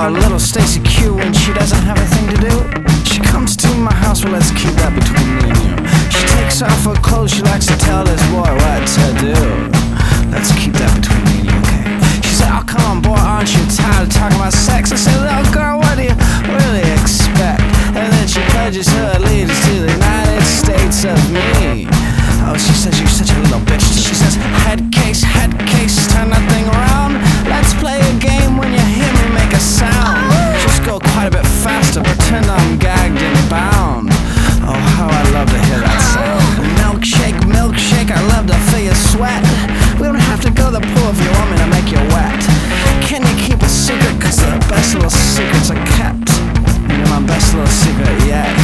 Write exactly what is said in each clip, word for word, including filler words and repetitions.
Oh, little Stacy Q when she doesn't have a thing to do, she comes to my house, well let's keep that between me and you. She takes off her clothes, she likes to tell this boy what to do. Let's keep that between me and you, okay? She said, oh come on boy, aren't you tired of talking about sex? I said, little girl, what do you really expect? And then she pledges her allegiance to the United States of me. Oh, she says you're such a little bitch. She says, head case, head case, turn that thing around. Let's play a game when you hear me make a sound. Just go quite a bit faster, pretend I'm gagged and bound. Oh, how I love to hear that sound. Milkshake, milkshake, I love to feel you sweat. We don't have to go to the pool if you want me to make you wet. Can you keep a secret? Cause the best little secrets are kept. You're my best little secret yet.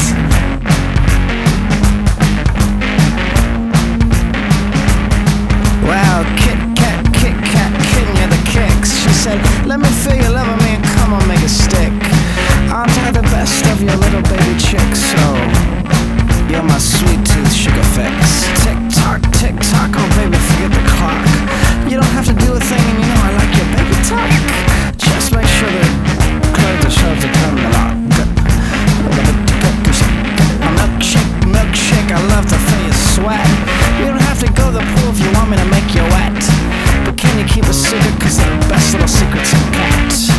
Well, Kit Kat, Kit Kat, kitten you the kicks. She said, let me feel you loving me and come on, make a stick. Aren't I the best of your little baby chicks? So, you're my sweet tooth sugar fix. Tick tock, tick tock, oh baby, forget the clock. You don't have to do a thing and you know I like your baby talk. Just make sure that close the shelves are coming along. A milkshake, milkshake, I love to feel you sweat. You don't have to go to the pool if you want me to make you wet. But can you keep a secret? Cause the best little secrets are kept.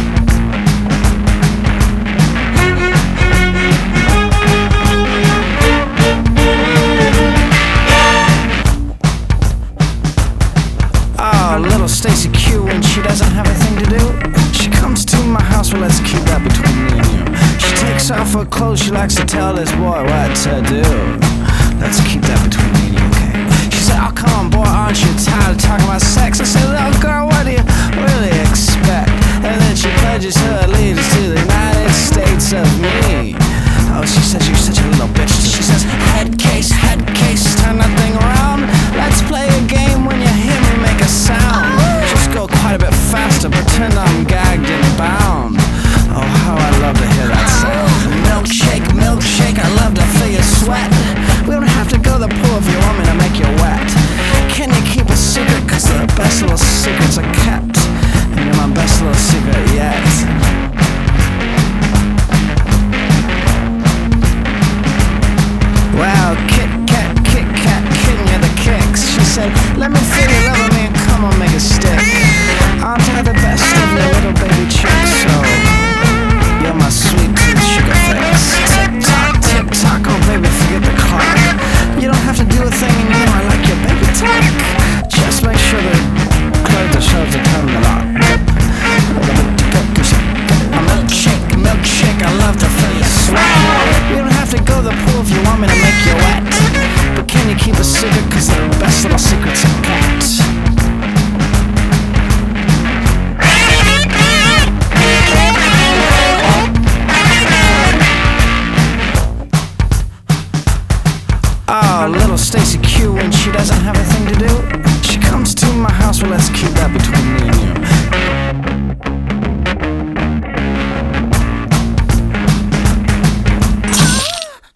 Oh, little Stacy Q when she doesn't have a thing to do, she comes to my house, well let's keep that between me and you. She takes off her clothes, she likes to tell this boy what to do. Let's keep that between me and you, okay? She said, oh come on boy, aren't you tired of talking about sex? I said, little girl, what do you really expect? And then she pledges her allegiance to the United States of me. Oh, she says you're such a little bitch. She says, head case, head case, turn that thing around. Let's play a game when you hear me make a sound. Just go quite a bit faster, pretend I'm gagged and bound. Oh, how I love to hear that sound. Milkshake, milkshake, I love to feel you sweat. We don't have to go to the pool if you want me to make you wet. Can you keep a secret? Cause the best little secrets are kept. And you're my best little secret yet. Well, Kit Kat, Kit Kat, kitten you the kicks. She said, let me feel you loving me and come on, make a stick. Aren't I the best of your little baby chicks? So, you're my sweet tooth sugar fix. Tick tock, tick tock, oh baby, forget the clock. You don't have to do a thing and you know I like your baby talk. Just make sure that close the shelves are coming along. A milkshake, milkshake, I love to feel you sweat. You don't have to go to the pool if you want me to make you wet. But can you keep a secret? Cause the best little secrets are kept. Oh, little Stacy Q when she doesn't have a thing to do, she comes to my house, well let's keep that between